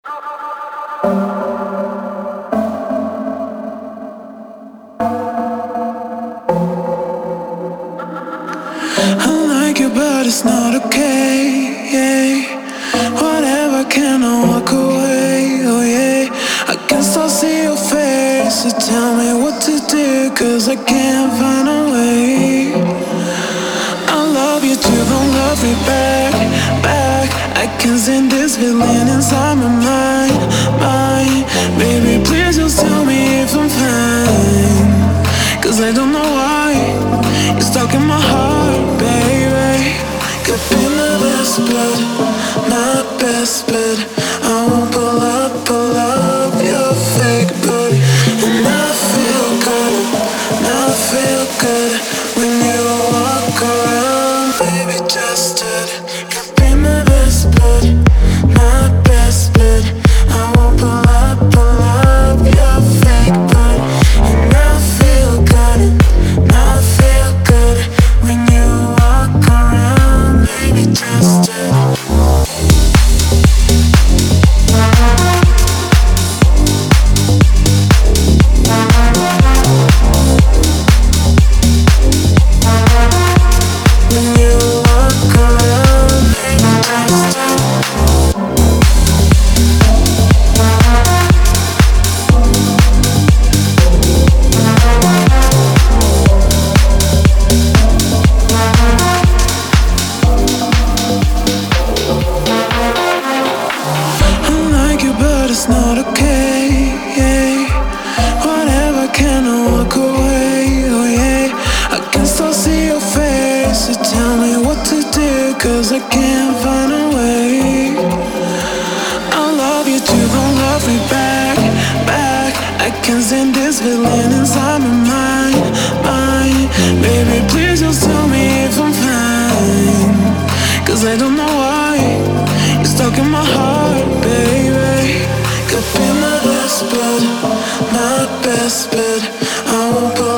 I like you, but it's not okay. Whatever, can I walk away? Oh yeah, I can still see your face. So tell me what to do, 'cause I can't find a way. I love you too, don't love me back, back. I can send this feeling inside my mind. Baby, please just tell me if I'm fine, 'cause I don't know why you're stuck in my heart, baby. Could be my best bet, my best bet. I won't pull up your fake booty. And I feel good when you walk around, baby, just it. Could be my best bet, my best bet. I won't pull up your fake booty. And I feel good when you walk around, baby, just it. It's not okay, yeah. Whatever, can I walk away? Oh yeah, I can still see your face. So tell me what to do, 'cause I can't find a way. I love you too, don't love me back, back. I can send this feeling inside my mind. Baby, please just tell me if I'm fine, 'cause I don't know why you're stuck in my heart, baby. Could be my best bet, my best bet. I won't